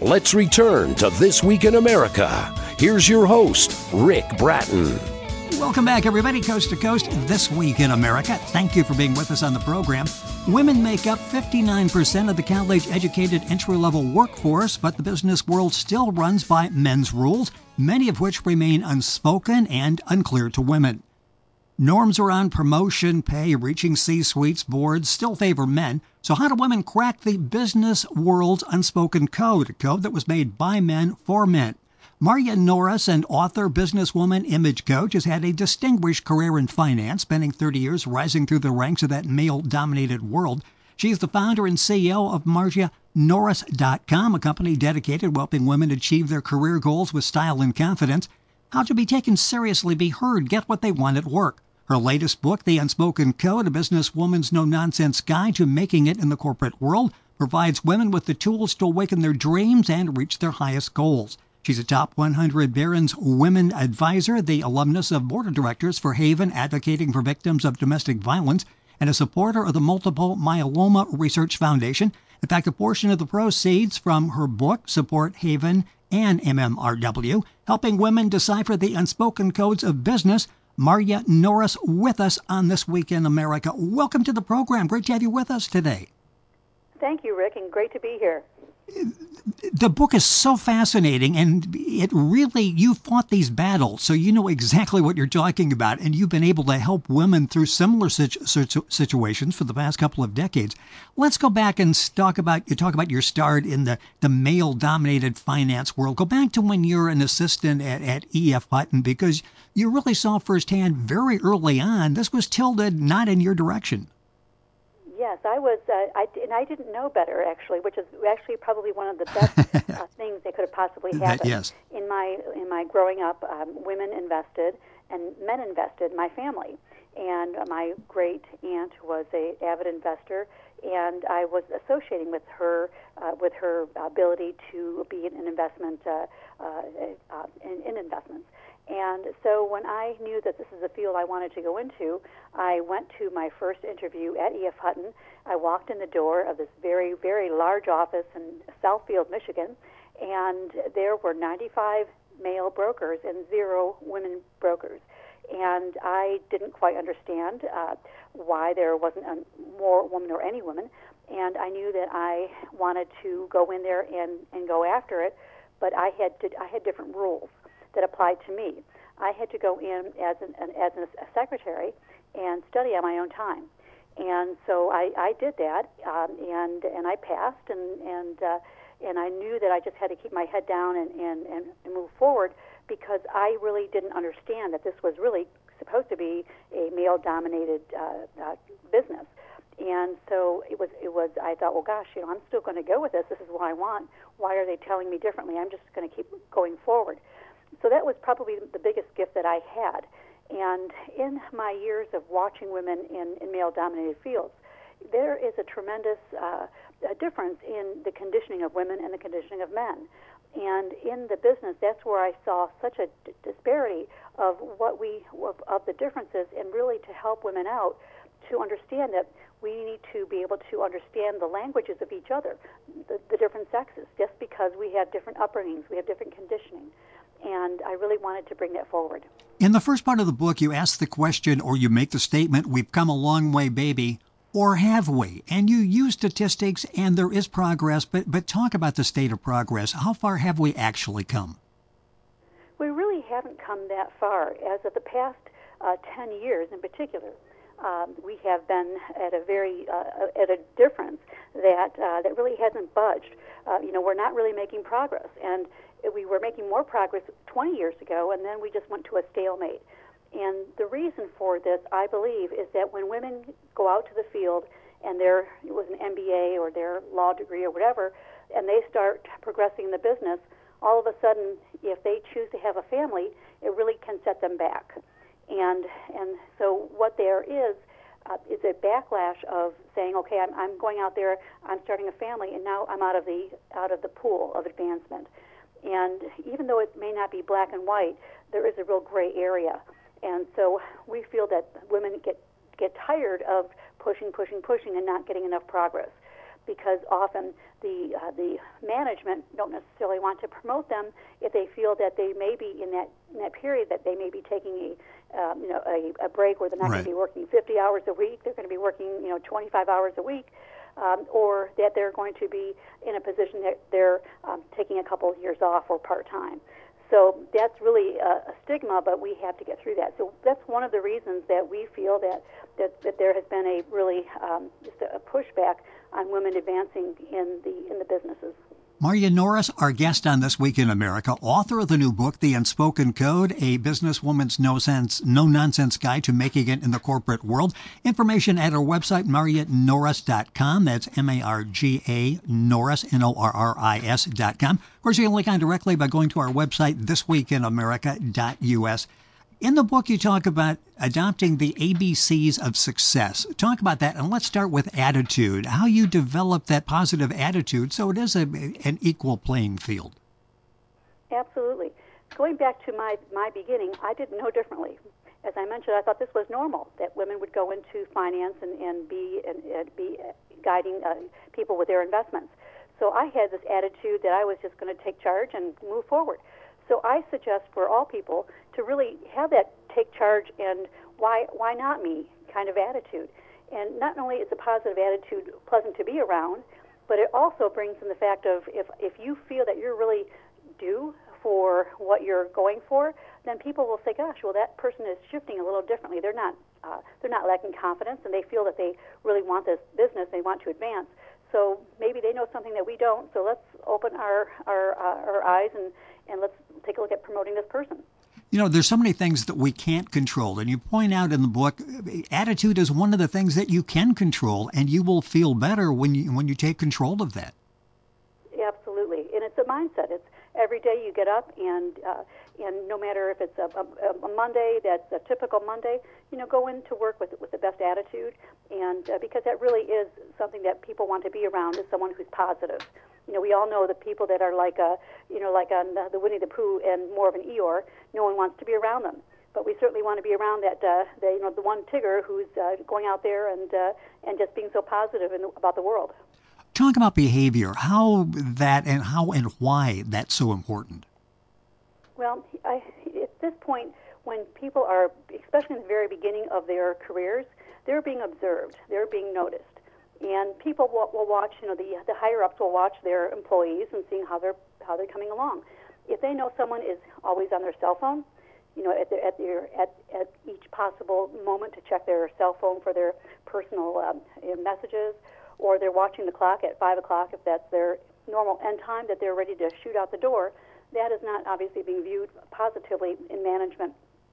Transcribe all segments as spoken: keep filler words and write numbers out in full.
Let's return to This Week in America. Here's your host, Rick Bratton. Welcome back, everybody, coast to coast, This Week in America. Thank you for being with us on the program. Women make up fifty-nine percent of the college-educated entry-level workforce, but the business world still runs by men's rules, many of which remain unspoken and unclear to women. Norms around promotion, pay, reaching C-suites, boards still favor men. So how do women crack the business world's unspoken code, a code that was made by men for men? Marya Norris, an author, businesswoman, image coach, has had a distinguished career in finance, spending thirty years rising through the ranks of that male-dominated world. She's the founder and C E O of Marya Norris dot com, a company dedicated to helping women achieve their career goals with style and confidence. How to be taken seriously, be heard, get what they want at work. Her latest book, The Unspoken Code, A Businesswoman's No-Nonsense Guide to Making It in the Corporate World, provides women with the tools to awaken their dreams and reach their highest goals. She's a top one hundred Barron's Women Advisor, the alumnus of board of directors for Haven, advocating for victims of domestic violence, and a supporter of the Multiple Myeloma Research Foundation. In fact, a portion of the proceeds from her book support Haven and M M R W, helping women decipher the unspoken codes of business. Marya Norris with us on This Week in America. Welcome to the program. Great to have you with us today. Thank you, Rick, and great to be here. The book is so fascinating, and it really, you fought these battles, so you know exactly what you're talking about, and you've been able to help women through similar situ- situ- situations for the past couple of decades. Let's go back and talk about you talk about your start in the, the male-dominated finance world. Go back to when you're an assistant at, at E F. Hutton, because you really saw firsthand very early on this was tilted not in your direction. Yes, I was, uh, I, and I didn't know better, actually, which is actually probably one of the best uh, things that could have possibly happened. That, yes. In my in my growing up, um, women invested and men invested in my family. And uh, my great aunt was a avid investor, and I was associating with her uh, with her ability to be an investment uh, uh, uh, in, in investments. And so when I knew that this is a field I wanted to go into, I went to my first interview at E F. Hutton. I walked in the door of this very, very large office in Southfield, Michigan, and there were ninety-five male brokers and zero women brokers. And I didn't quite understand uh, why there wasn't a, more women or any women. And I knew that I wanted to go in there and, and go after it, but I had to, I had different rules that applied to me. I had to go in as an, an as a secretary and study on my own time, and so I, I did that, um, and and I passed, and and uh, and I knew that I just had to keep my head down and, and, and move forward, because I really didn't understand that this was really supposed to be a male-dominated uh, uh, business. And so it was, it was, I thought, well, gosh, you know, I'm still going to go with this. This is what I want. Why are they telling me differently? I'm just going to keep going forward. So that was probably the biggest gift that I had. And in my years of watching women in, in male-dominated fields, there is a tremendous uh, a difference in the conditioning of women and the conditioning of men. And in the business, that's where I saw such a d- disparity of what we of, of the differences, and really to help women out to understand that we need to be able to understand the languages of each other, the, the different sexes, just because we have different upbringings, we have different conditioning. And I really wanted to bring that forward. In the first part of the book, you ask the question, or you make the statement, we've come a long way, baby, or have we? And you use statistics, and there is progress, but, but talk about the state of progress. How far have we actually come? We really haven't come that far. As of the past uh, ten years in particular, um, we have been at a very, uh, at a difference that, uh, that really hasn't budged. Uh, you know, we're not really making progress. And we were making more progress twenty years ago, and then we just went to a stalemate. And the reason for this, I believe, is that when women go out to the field and they're, it was an M B A or their law degree or whatever, and they start progressing the business, all of a sudden, if they choose to have a family, it really can set them back. And and so what there is uh, is a backlash of saying, okay, I'm I'm going out there, I'm starting a family, and now I'm out of the out of the pool of advancement. And even though it may not be black and white, there is a real gray area. And so we feel that women get get tired of pushing, pushing, pushing and not getting enough progress. because often the uh, the management don't necessarily want to promote them if they feel that they may be in that in that period that they may be taking a um, you know a, a break where they're not Right. going to be working fifty hours a week. They're going to be working you know twenty-five hours a week, um, or that they're going to be in a position that they're um, taking a couple of years off or part time. So that's really a, a stigma, but we have to get through that. So that's one of the reasons that we feel that that, that there has been a really um, just a, a pushback on women advancing in the in the businesses. Marya Norris, our guest on This Week in America, author of the new book, The Unspoken Code, a businesswoman's no-sense, no-nonsense guide to making it in the corporate world. Information at our website, marya norris dot com. That's M A R G A Norris, N O R R I S dot com. Of course, you can link on directly by going to our website, this week in america dot U S. In the book, you talk about adopting the A B Cs of success. Talk about that, and let's start with attitude, how you develop that positive attitude so it is a, an equal playing field. Absolutely. Going back to my, my beginning, I didn't know differently. As I mentioned, I thought this was normal, that women would go into finance and, and be and, and be guiding uh, people with their investments. So I had this attitude that I was just going to take charge and move forward. So I suggest for all people to really have that take charge and why why not me kind of attitude. And not only is a positive attitude pleasant to be around, but it also brings in the fact of if, if you feel that you're really due for what you're going for, then people will say, gosh, well, that person is shifting a little differently. They're not uh, they're not lacking confidence, and they feel that they really want this business. They want to advance. So maybe they know something that we don't. So let's open our our, uh, our eyes and, and let's take a look at promoting this person. You know, there's so many things that we can't control, and you point out in the book, attitude is one of the things that you can control, and you will feel better when you when you take control of that. Absolutely, and it's a mindset. It's every day you get up, and uh, and no matter if it's a, a, a Monday that's a typical Monday, you know, go into work with with the best attitude, and uh, because that really is something that people want to be around, is someone who's positive. You know, we all know the people that are like a, you know, like on the, the Winnie the Pooh and more of an Eeyore. No one wants to be around them, but we certainly want to be around that, uh, the, you know, the one Tigger who's uh, going out there and uh, and just being so positive in, about the world. Talk about behavior, how that and how and why that's so important. Well, I, at this point, when people are, especially in the very beginning of their careers, they're being observed, they're being noticed. And people will, will watch, you know, the the higher ups will watch their employees and seeing how they're how they're coming along. If they know someone is always on their cell phone, you know, at their at their at, at each possible moment to check their cell phone for their personal um, messages, or they're watching the clock at five o'clock if that's their normal end time that they're ready to shoot out the door, that is not obviously being viewed positively in management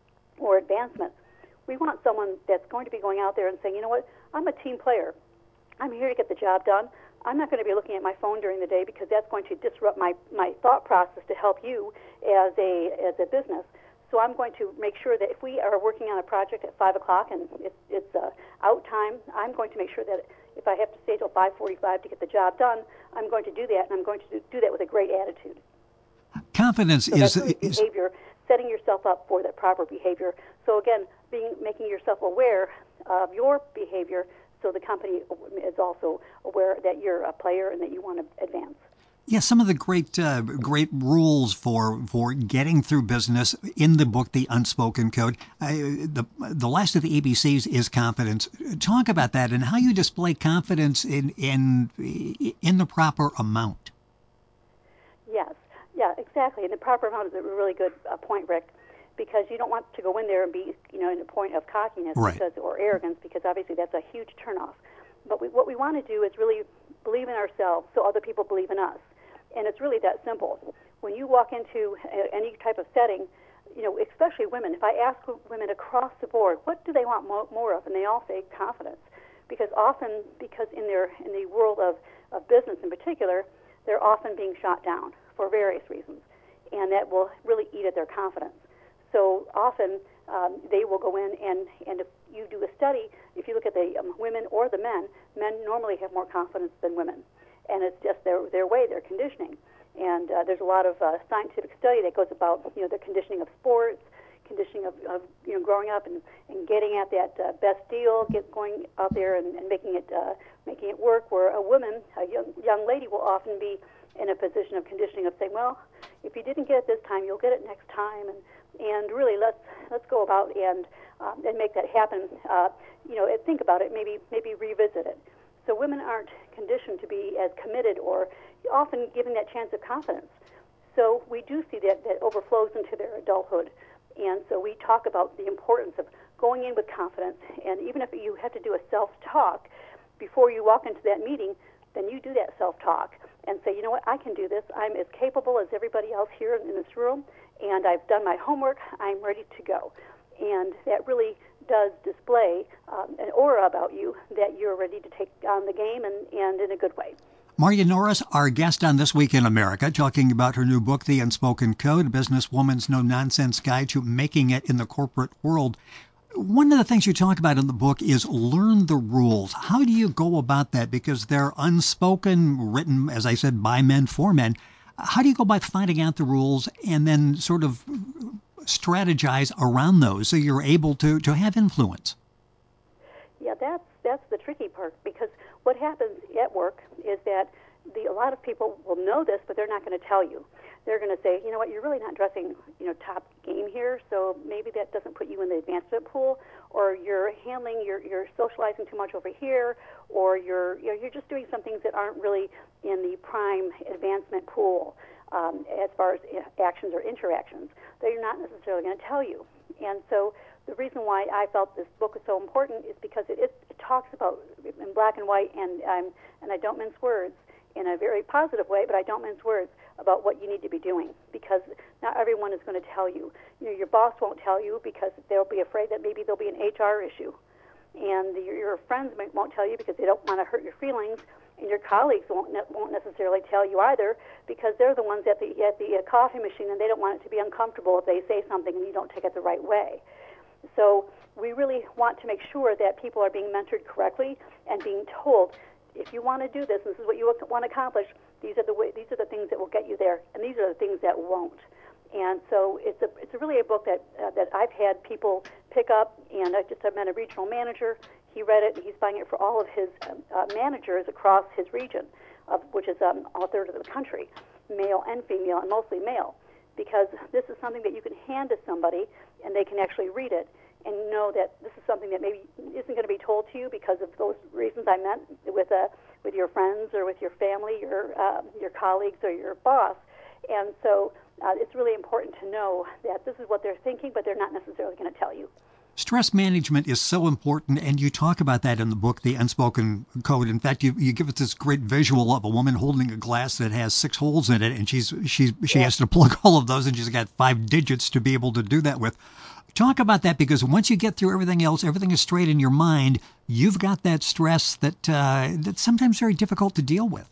or advancement. We want someone that's going to be going out there and saying, you know what, I'm a team player. I'm here to get the job done. I'm not going to be looking at my phone during the day because that's going to disrupt my, my thought process to help you as a as a business. So I'm going to make sure that if we are working on a project at five o'clock and it's, it's uh, out time, I'm going to make sure that if I have to stay till five forty-five to get the job done, I'm going to do that, and I'm going to do, do that with a great attitude. Confidence so is, that's really is behavior, setting yourself up for that proper behavior. So again, being making yourself aware of your behavior, so the company is also aware that you're a player and that you want to advance. Yeah, some of the great uh, great rules for for getting through business in the book, The Unspoken Code. Uh, the the last of the A B Cs is confidence. Talk about that and how you display confidence in in in the proper amount. Yes, yeah, exactly. And the proper amount is a really good uh, point, Rick, because you don't want to go in there and be, you know, in a point of cockiness Right. because, or arrogance, because obviously that's a huge turnoff. But we, what we want to do is really believe in ourselves so other people believe in us. And it's really that simple. When you walk into a, any type of setting, you know, especially women, if I ask women across the board, what do they want mo- more of? And they all say confidence. Because often, because in their in the world of, of business in particular, they're often being shot down for various reasons. And that will really eat at their confidence. So often um, they will go in and, and if you do a study, if you look at the um, women or the men, men normally have more confidence than women. And it's just their their way, their conditioning. And uh, there's a lot of uh, scientific study that goes about, you know, the conditioning of sports, conditioning of, of you know growing up and, and getting at that uh, best deal, get going out there and, and making it uh, making it work. Where a woman, a young young lady, will often be in a position of conditioning of saying, well, if you didn't get it this time, you'll get it next time, and and really let's let's go about and um, and make that happen. Uh, you know, and think about it, maybe maybe revisit it. So women aren't conditioned to be as committed or often given that chance of confidence. So we do see that that overflows into their adulthood. And so we talk about the importance of going in with confidence. And even if you have to do a self-talk before you walk into that meeting, then you do that self-talk and say, you know what, I can do this. I'm as capable as everybody else here in this room, and I've done my homework. I'm ready to go. And that really does display um, an aura about you that you're ready to take on the game and, and in a good way. Marya Norris, our guest on This Week in America, talking about her new book, The Unspoken Code, A Businesswoman's No-Nonsense Guide to Making It in the Corporate World. One of the things you talk about in the book is learn the rules. How do you go about that? Because they're unspoken, written, as I said, by men for men. How do you go by finding out the rules and then sort of strategize around those so you're able to, to have influence? Yeah, that's that's the tricky part, because what happens at work is that the, a lot of people will know this, but they're not going to tell you. They're going to say, you know what, you're really not dressing, you know, top game here, so maybe that doesn't put you in the advancement pool, or you're handling, you're you're socializing too much over here, or you're you know, you're just doing some things that aren't really in the prime advancement pool um, as far as actions or interactions. They're not necessarily going to tell you, and so. The reason why I felt this book is so important is because it, it, it talks about in black and white, and um, and I don't mince words in a very positive way, but I don't mince words about what you need to be doing, because not everyone is going to tell you. You know, your boss won't tell you because they'll be afraid that maybe there'll be an H R issue, and your, your friends won't tell you because they don't want to hurt your feelings, and your colleagues won't ne- won't necessarily tell you either because they're the ones at the at the uh, coffee machine, and they don't want it to be uncomfortable if they say something and you don't take it the right way. So we really want to make sure that people are being mentored correctly and being told, if you want to do this, and this is what you want to accomplish, these are the way, these are the things that will get you there, and these are the things that won't. And so it's a it's a really a book that uh, that I've had people pick up, and I just have met a regional manager. He read it, and he's buying it for all of his um, uh, managers across his region, of which is um, a third of the country, male and female, and mostly male, because this is something that you can hand to somebody, and they can actually read it and know that this is something that maybe isn't going to be told to you because of those reasons I meant with uh, with your friends or with your family, your uh, your colleagues, or your boss. And so uh, it's really important to know that this is what they're thinking, but they're not necessarily going to tell you. Stress management is so important, and you talk about that in the book, The Unspoken Code. In fact, you, you give us this great visual of a woman holding a glass that has six holes in it, and she's she's she yeah. has to plug all of those, and she's got five digits to be able to do that with. Talk about that, because once you get through everything else, everything is straight in your mind, you've got that stress that uh, that's sometimes very difficult to deal with.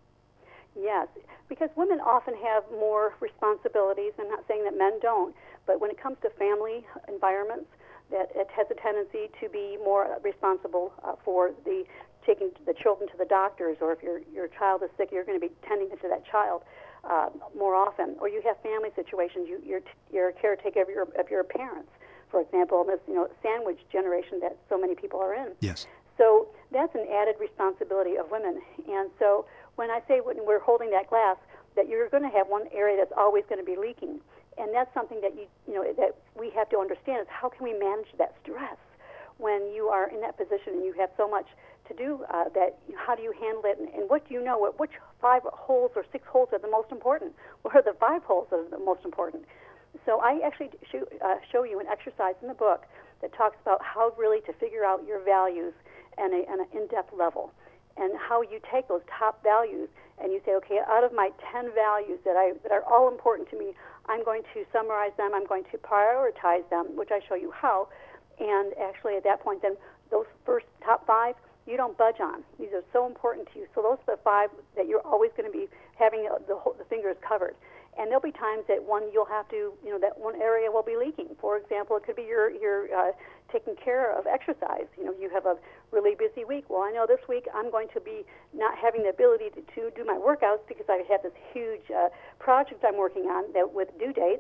Yes, because women often have more responsibilities. I'm not saying that men don't, but when it comes to family environments, that it has a tendency to be more responsible uh, for the taking the children to the doctors, or if your your child is sick, you're going to be tending to that child uh, more often. Or you have family situations, you, you're you're a caretaker of your of your parents, for example, in this you know sandwich generation that so many people are in. Yes. So that's an added responsibility of women. And so when I say when we're holding that glass, that you're going to have one area that's always going to be leaking. And that's something that you you know that we have to understand is how can we manage that stress when you are in that position and you have so much to do uh, that how do you handle it, and, and what do you know, what, which five holes or six holes are the most important? What are the five holes that are the most important? So I actually show, uh, show you an exercise in the book that talks about how really to figure out your values at, a, at an in-depth level, and how you take those top values and you say, okay, out of my ten values that I that are all important to me, I'm going to summarize them, I'm going to prioritize them, which I show you how, and actually at that point then those first top five you don't budge on. These are so important to you. So those are the five that you're always going to be having the, whole, the fingers covered. And there'll be times that one you'll have to, you know, that one area will be leaking. For example, it could be your your uh, taking care of exercise. You know, you have a really busy week. Well, I know this week I'm going to be not having the ability to, to do my workouts because I have this huge uh, project I'm working on that with due dates.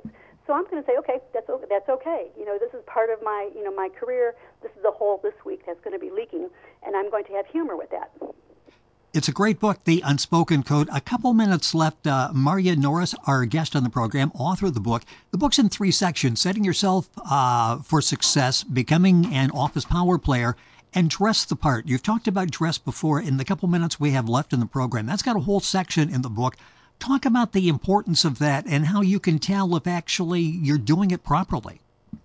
So I'm going to say, okay, that's okay, that's okay. You know, this is part of my, you know, my career. This is a hole this week that's going to be leaking, and I'm going to have humor with that. It's a great book, The Unspoken Code. A couple minutes left. Uh, Marya Norris, our guest on the program, author of the book. The book's in three sections: setting yourself uh, for success, becoming an office power player, and dress the part. You've talked about dress before. In the couple minutes we have left in the program, that's got a whole section in the book. Talk about the importance of that and how you can tell if actually you're doing it properly.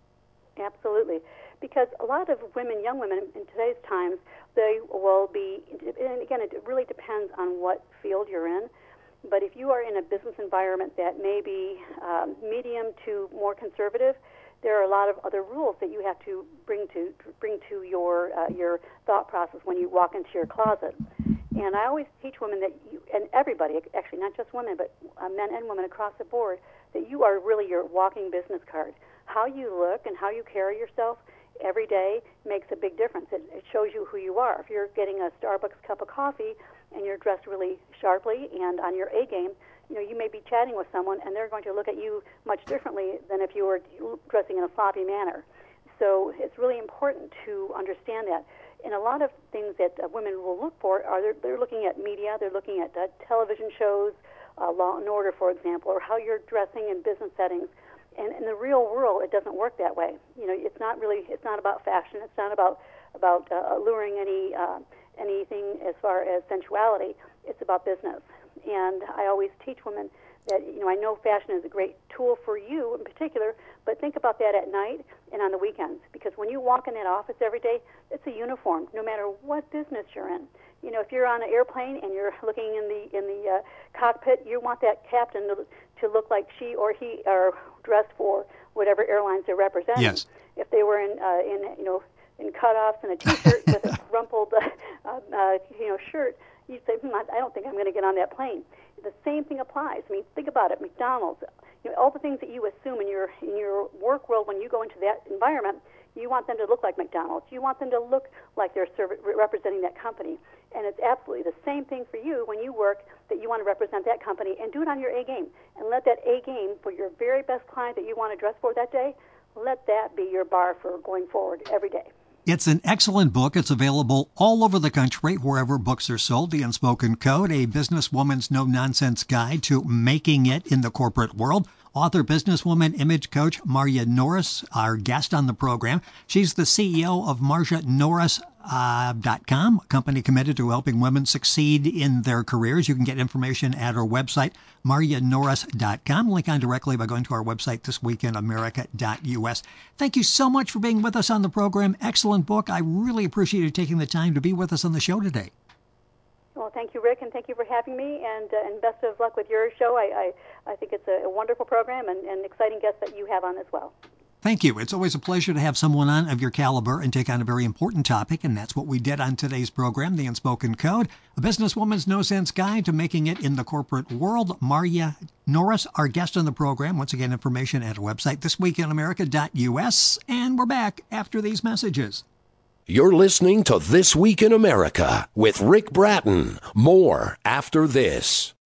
Absolutely. Because a lot of women, young women in today's times, they will be, and again, it really depends on what field you're in, but if you are in a business environment that may be um, medium to more conservative, there are a lot of other rules that you have to bring to bring to your uh, your thought process when you walk into your closet. And I always teach women that, you, and everybody, actually not just women, but uh, men and women across the board, that you are really your walking business card. How you look and how you carry yourself every day makes a big difference. It, it shows you who you are. If you're getting a Starbucks cup of coffee and you're dressed really sharply and on your A game, you know, you may be chatting with someone and they're going to look at you much differently than if you were dressing in a sloppy manner. So it's really important to understand that. And a lot of things that uh, women will look for are they're, they're looking at media, they're looking at uh, television shows, uh, Law and Order, for example, or how you're dressing in business settings. And in the real world, it doesn't work that way. You know, it's not really, it's not about fashion. It's not about about uh, alluring any uh, anything as far as sensuality. It's about business. And I always teach women that, you know, I know fashion is a great tool for you in particular, but think about that at night and on the weekends. Because when you walk in that office every day, it's a uniform, no matter what business you're in. You know, if you're on an airplane and you're looking in the in the uh, cockpit, you want that captain to, to look like she or he are dressed for whatever airlines they're representing. Yes. If they were in uh, in you know in cutoffs and a t-shirt with a rumpled uh, uh, you know shirt, you'd say, hmm, I don't think I'm going to get on that plane. The same thing applies. I mean, think about it. McDonald's, you know, all the things that you assume in your in your work world when you go into that environment, you want them to look like McDonald's. You want them to look like they're serv- representing that company. And it's absolutely the same thing for you when you work, that you want to represent that company, and do it on your A game. And let that A game for your very best client that you want to dress for that day, let that be your bar for going forward every day. It's an excellent book. It's available all over the country, wherever books are sold. The Unspoken Code, a businesswoman's no-nonsense guide to making it in the corporate world. Author, businesswoman, image coach Marya Norris, our guest on the program. She's the C E O of Marya Norris dot com, a company committed to helping women succeed in their careers. You can get information at our website, Marya Norris dot com. Link on directly by going to our website, this week in america dot u s. Thank you so much for being with us on the program. Excellent book. I really appreciate you taking the time to be with us on the show today. Well, thank you, Rick, and thank you for having me, and uh, and best of luck with your show. I I, I think it's a, a wonderful program and, and exciting guests that you have on as well. Thank you. It's always a pleasure to have someone on of your caliber and take on a very important topic, and that's what we did on today's program, The Unspoken Code, a businesswoman's no-sense guide to making it in the corporate world. Marya Norris, our guest on the program. Once again, information at our website, this week in america dot u s, and we're back after these messages. You're listening to This Week in America with Rick Bratton. More after this.